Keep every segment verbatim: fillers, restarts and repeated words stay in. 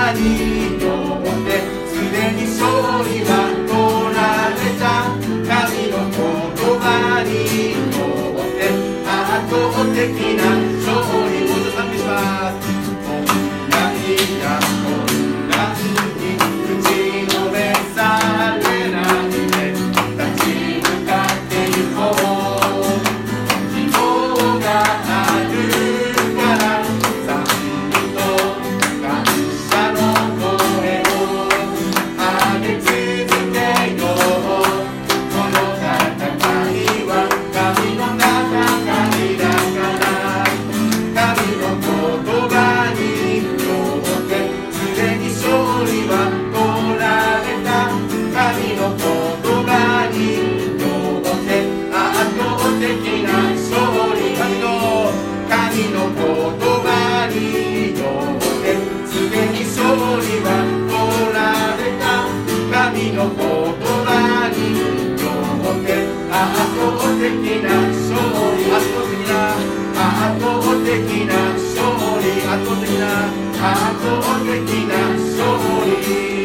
によってすでに勝利は取られた。神の言葉によって圧倒的な勝利を賛美します。困難や困難に打ちのめされないで立ち向かってゆこう。希望があるから賛美と感謝の声を上げ続けよう。この戦いは神の戦いだから。神の言葉によってすでに勝利は取られた。神の言葉によって圧倒的な勝利。神の神の言葉によってすでに勝利は取られた。神の言葉によって圧倒的な勝利。圧倒的な圧倒的な勝利。圧倒的な圧倒的な勝利。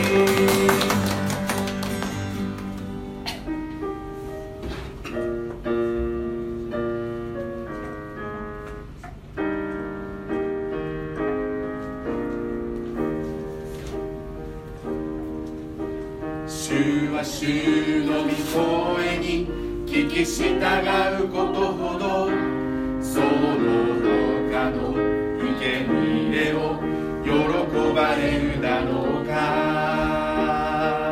主は主の御声に聞き従うことほどその他の生贄を喜ばれるだろうか。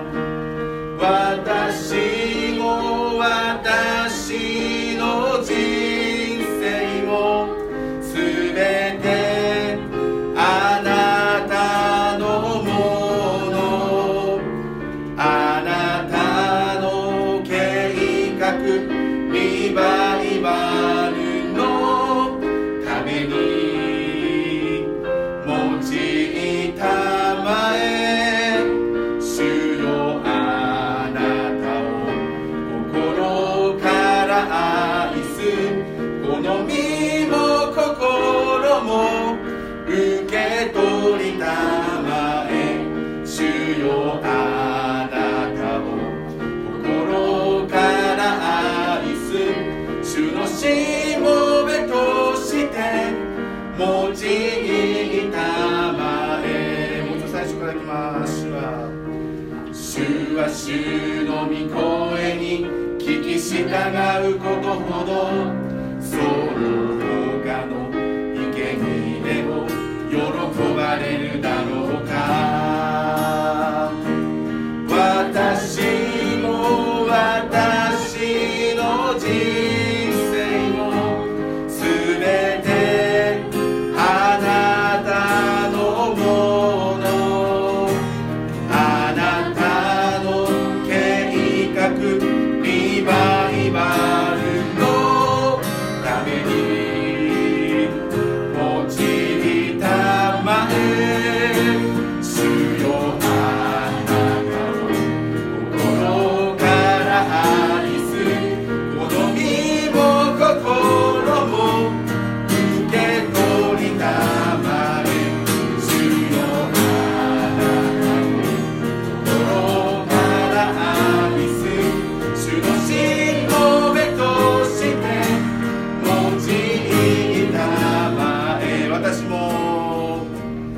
私も私の人生もすべてあなたのもの。あなたの計画リバイバルのために用いたまえ。主よあなたを心から愛す。この身も心も受け取りたまえ。主よあなたを心から愛す。主のしもべとして用いたまえ。もう一度最初からいきます。主は主は主の御声に聞き従うことほどその他の生贄を喜ばれるだろうか。私も私の人生もすべてあなたのもの。あなたの計画リバイバルのために用いたまえ。主よあなたを心から愛す。この身も心も受け取りたまえ。主よあなたを心から愛す。主のしもべとして用いたまえ。私も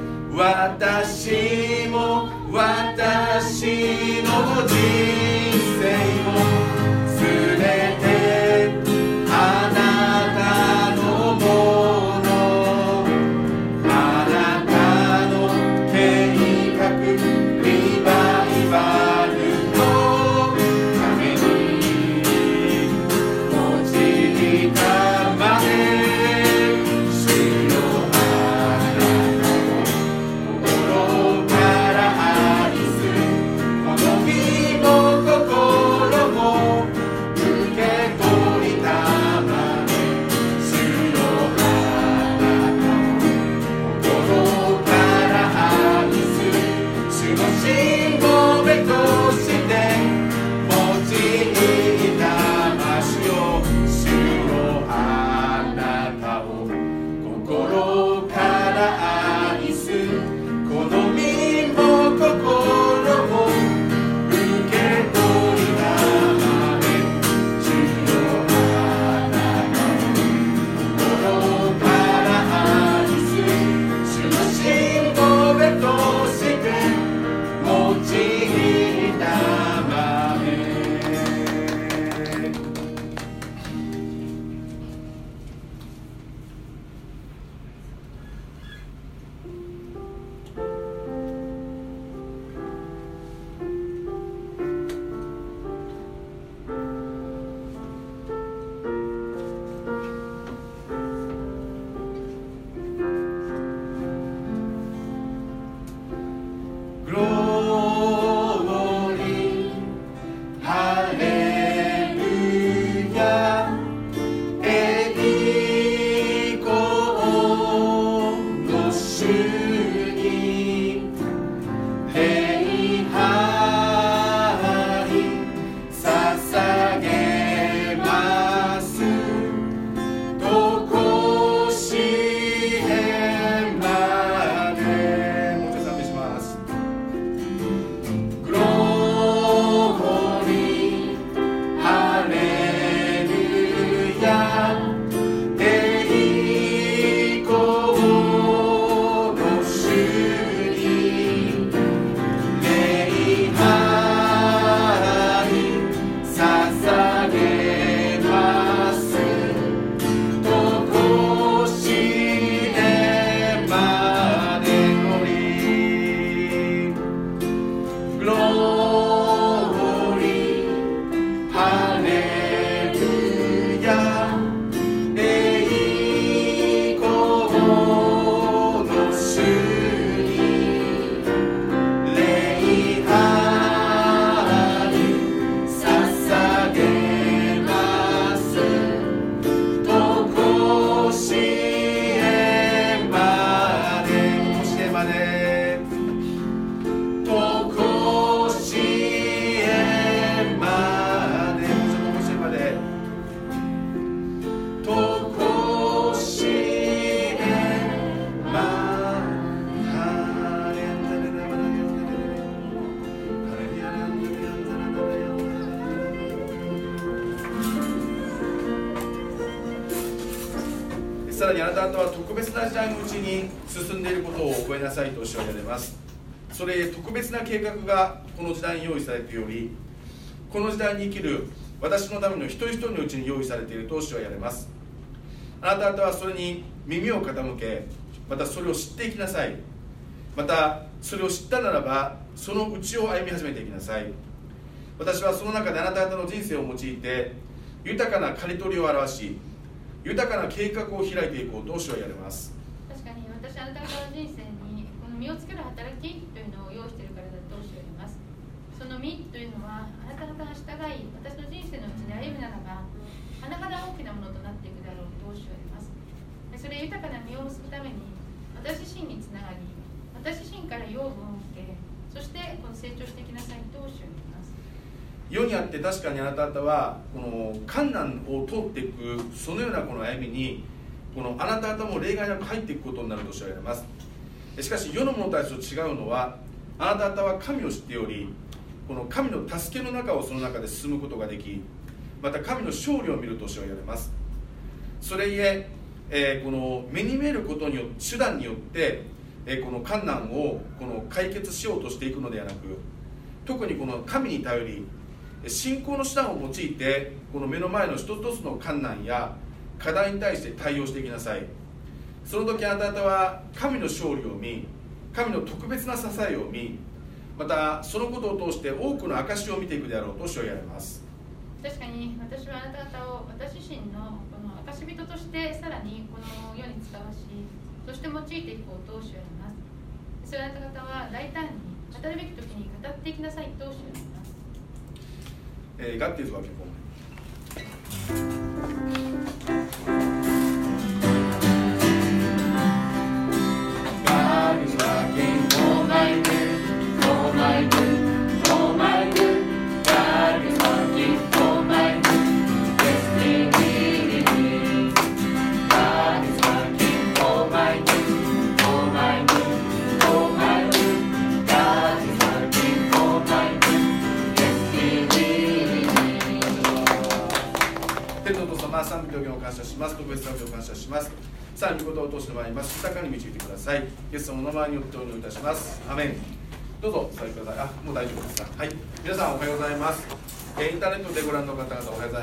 私も私の人生もすべてあなたのもの。あなたの計画リバイバルのために用いたまえ。主よあなたを心から愛す。この身も心さらにあなた方は特別な時代のうちに進んでいることを覚えなさいと教えられます。それへ特別な計画がこの時代に用意されており、この時代に生きる私のための一人一人のうちに用意されていると教えられます。あなた方はそれに耳を傾け、またそれを知っていきなさい。またそれを知ったならばその内を歩み始めていきなさい。私はその中であなた方の人生を用いて豊かな刈り取りを表し、豊かな計画を開いていこうと教えられます。 確かに私はあなた方の人生にこの身をつける働きというのを用意しているからだと教えられます。その身というのはあなた方が従い私の人生のうちで歩むならば甚だ大きなものとなっていくだろうと教えられます。それ豊かな実を結ぶために私自身につながり、私自身から養分を受け、そしてこの成長していきなさいと教えられます。 世にあって確かにあなた方はこの困難を通っていくそのようなこの歩みにこのあなた方も例外なく入っていくことになると教えられます。しかし世の者たちと違うのはあなた方は神を知っており、この神の助けの中をその中で進むことができ、また神の勝利を見ると教えられます。それゆええー、この目に見えることによって手段によって、えー、この困難をこの解決しようとしていくのではなく、特にこの神に頼り信仰の手段を用いてこの目の前の一つ一つの困難や課題に対して対応していきなさい。その時あなた方は神の勝利を見、神の特別な支えを見、またそのことを通して多くの証を見ていくであろうと教えられます。 確かに私はあなた方を私自身のこの証人としてさらにこの世に使わし、そして用いていこうと教えられます。それあなた方は大胆に語るべき時に語っていきなさいと教えられます。 えー、God is working for me. God is working for my good, for my good, for my good. God is working for my good. Yes, He really is. God is working for my good, for my good, for my good. God is working for my good. Yes, He really is.天のお父様、賛美と御を感謝します。特別な御を感謝します。 さあ御言葉を通してまいります。豊かに導いてください。イエス様の名前によってお祈りいたします。アメン。どうぞお座りください。あ、もう大丈夫ですか。はい、皆さんおはようございます。えーインターネットでご覧の方々おはようございます。